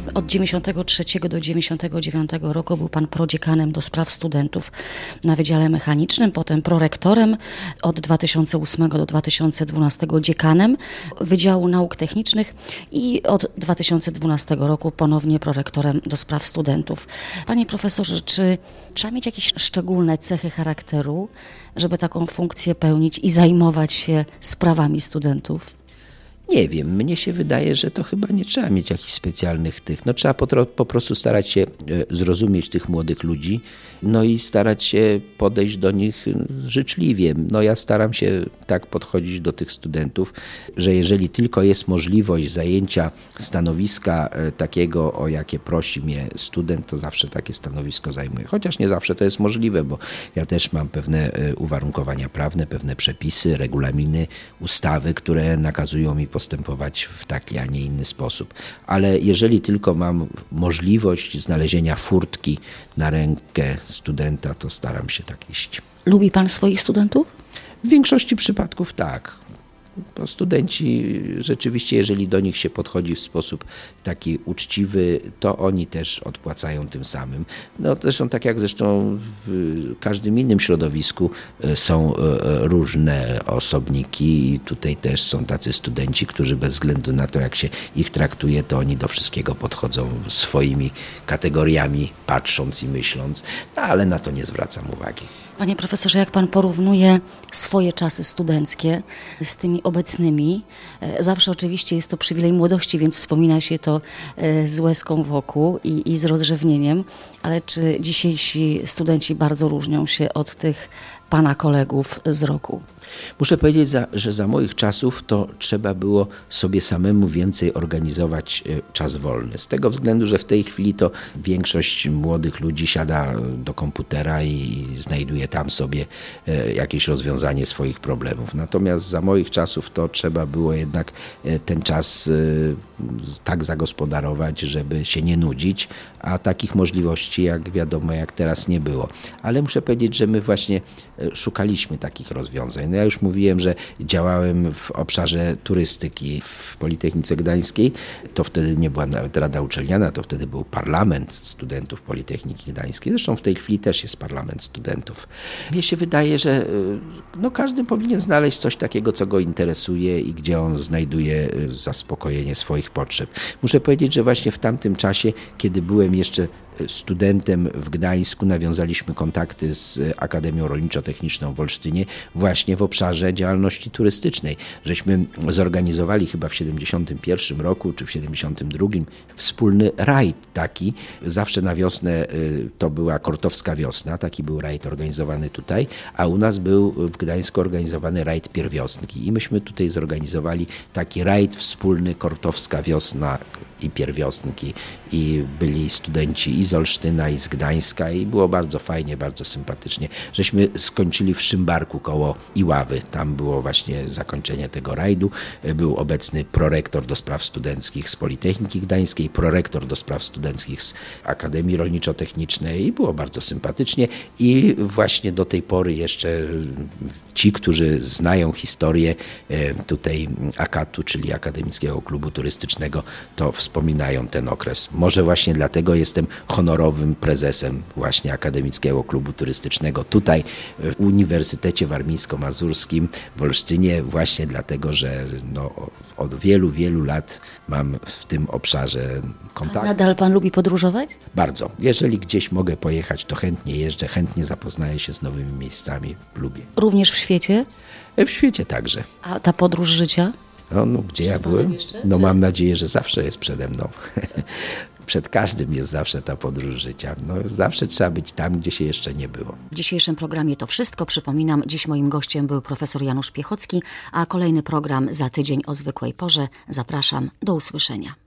Od 93 do 99 roku był pan prodziekanem do spraw studentów na Wydziale Mechanicznym, potem prorektorem, od 2008 do 2012 dziekanem Wydziału Nauk Technicznych i od 2012 roku ponownie prorektorem do spraw studentów. Panie profesorze, czy trzeba mieć jakieś szczególne cechy charakteru, żeby taką funkcję pełnić i zajmować się sprawami studentów? Nie wiem, mnie się wydaje, że to chyba nie trzeba mieć jakichś specjalnych trzeba po prostu starać się zrozumieć tych młodych ludzi, i starać się podejść do nich życzliwie. Ja staram się tak podchodzić do tych studentów, że jeżeli tylko jest możliwość zajęcia stanowiska takiego, o jakie prosi mnie student, to zawsze takie stanowisko zajmuję. Chociaż nie zawsze to jest możliwe, bo ja też mam pewne uwarunkowania prawne, pewne przepisy, regulaminy, ustawy, które nakazują mi postępować w taki, a nie inny sposób. Ale jeżeli tylko mam możliwość znalezienia furtki na rękę studenta, to staram się tak iść. Lubi pan swoich studentów? W większości przypadków tak. Bo studenci rzeczywiście, jeżeli do nich się podchodzi w sposób taki uczciwy, to oni też odpłacają tym samym. Zresztą tak jak w każdym innym środowisku są różne osobniki i tutaj też są tacy studenci, którzy bez względu na to, jak się ich traktuje, to oni do wszystkiego podchodzą swoimi kategoriami, patrząc i myśląc, ale na to nie zwracam uwagi. Panie profesorze, jak pan porównuje swoje czasy studenckie z tymi obecnymi, zawsze oczywiście jest to przywilej młodości, więc wspomina się to z łezką wokół i z rozrzewnieniem, ale czy dzisiejsi studenci bardzo różnią się od tych pana kolegów z roku? Muszę powiedzieć, że za moich czasów to trzeba było sobie samemu więcej organizować czas wolny. Z tego względu, że w tej chwili to większość młodych ludzi siada do komputera i znajduje tam sobie jakieś rozwiązanie swoich problemów. Natomiast za moich czasów to trzeba było jednak ten czas tak zagospodarować, żeby się nie nudzić, a takich możliwości, jak wiadomo, jak teraz nie było. Ale muszę powiedzieć, że my właśnie szukaliśmy takich rozwiązań. Ja już mówiłem, że działałem w obszarze turystyki w Politechnice Gdańskiej. To wtedy nie była nawet Rada Uczelniana, to wtedy był parlament studentów Politechniki Gdańskiej. Zresztą w tej chwili też jest parlament studentów. Mnie się wydaje, że każdy powinien znaleźć coś takiego, co go interesuje i gdzie on znajduje zaspokojenie swoich potrzeb. Muszę powiedzieć, że właśnie w tamtym czasie, kiedy byłem jeszcze studentem w Gdańsku, nawiązaliśmy kontakty z Akademią Rolniczo-Techniczną w Olsztynie właśnie w obszarze działalności turystycznej. Żeśmy zorganizowali chyba w 71 roku czy w 72 wspólny rajd taki. Zawsze na wiosnę to była Kortowska Wiosna, taki był rajd organizowany tutaj, a u nas był w Gdańsku organizowany rajd Pierwiosnki i myśmy tutaj zorganizowali taki rajd wspólny Kortowska Wiosna i Pierwiosnki i byli studenci i z Olsztyna, i z Gdańska i było bardzo fajnie, bardzo sympatycznie. Żeśmy skończyli w Szymbarku koło Iławy. Tam było właśnie zakończenie tego rajdu. Był obecny prorektor do spraw studenckich z Politechniki Gdańskiej, prorektor do spraw studenckich z Akademii Rolniczo-Technicznej i było bardzo sympatycznie i właśnie do tej pory jeszcze ci, którzy znają historię tutaj AKAT-u, czyli Akademickiego Klubu Turystycznego, to wspominają ten okres. Może właśnie dlatego jestem honorowym prezesem właśnie Akademickiego Klubu Turystycznego tutaj w Uniwersytecie Warmińsko-Mazurskim w Olsztynie, właśnie dlatego, że od wielu, wielu lat mam w tym obszarze kontakt. A nadal pan lubi podróżować? Bardzo. Jeżeli gdzieś mogę pojechać, to chętnie jeżdżę, chętnie zapoznaję się z nowymi miejscami. Lubię. Również w świecie? W świecie także. A ta podróż życia? Gdzie ja byłem? Mam nadzieję, że zawsze jest przede mną. Przed każdym jest zawsze ta podróż życia. Zawsze trzeba być tam, gdzie się jeszcze nie było. W dzisiejszym programie to wszystko. Przypominam, dziś moim gościem był profesor Janusz Piechocki, a kolejny program za tydzień o zwykłej porze. Zapraszam, do usłyszenia.